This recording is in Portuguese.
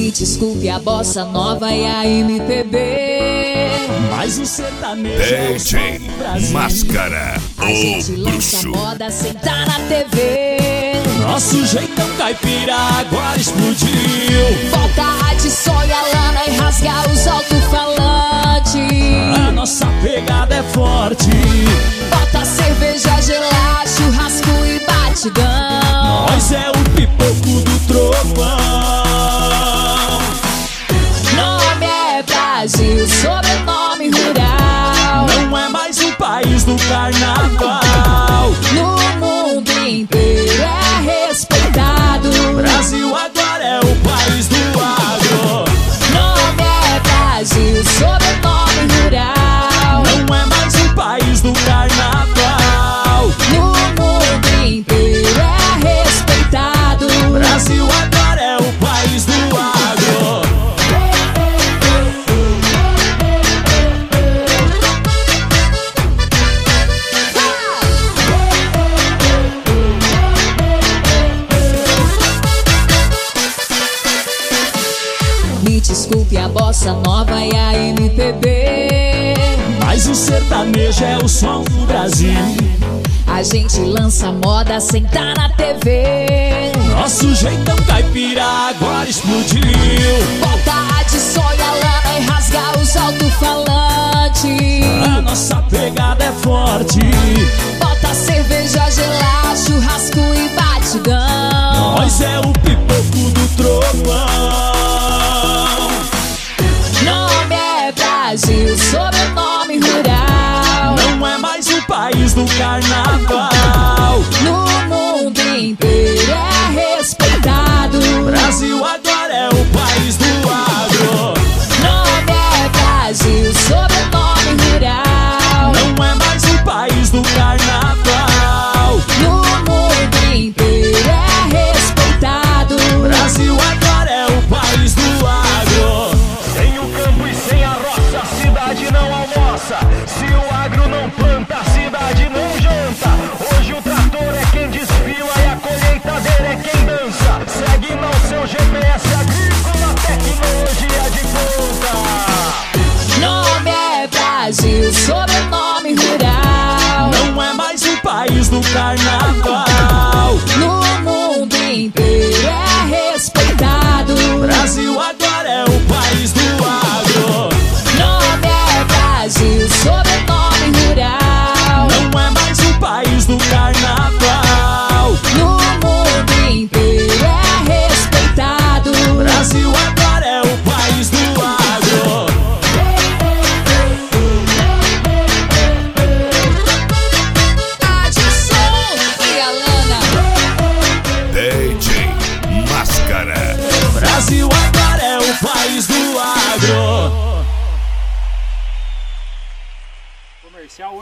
Me desculpe a bossa nova e a MPB, mas o sertanejo DJ Máscara, a gente o lança bruxo. moda sem tá na TV. Nosso jeitão caipira agora explodiu. Volta a de sol e a lana e rasga os alto-falantes. A nossa pegada é forte. Bota cerveja gelada, churrasco e batidão. Nós é o pipoco do trovão. Nome é Brasil, sobrenome rural. Não é mais o país do carnaval. No mundo inteiro é respeitado. Brasil agora é o país do agro. Nome é Brasil, sobrenome rural. Não é mais o país do carnaval. No mundo inteiro é respeitado. Brasil agora é o país do agro. Me desculpe a bossa nova e a MPB, Mas o sertanejo é o som do Brasil. a gente lança moda sem tá na TV. Nosso jeitão caipira agora explodiu. Volta a de sol e a lana e rasga os alto-falantes. A nossa pegada é forte. Bota cerveja gelada, churrasco e batidão. Nós é o pipoco do trovão. Nome é Brasil, sobrenome rural. Não é mais o país do carnaval.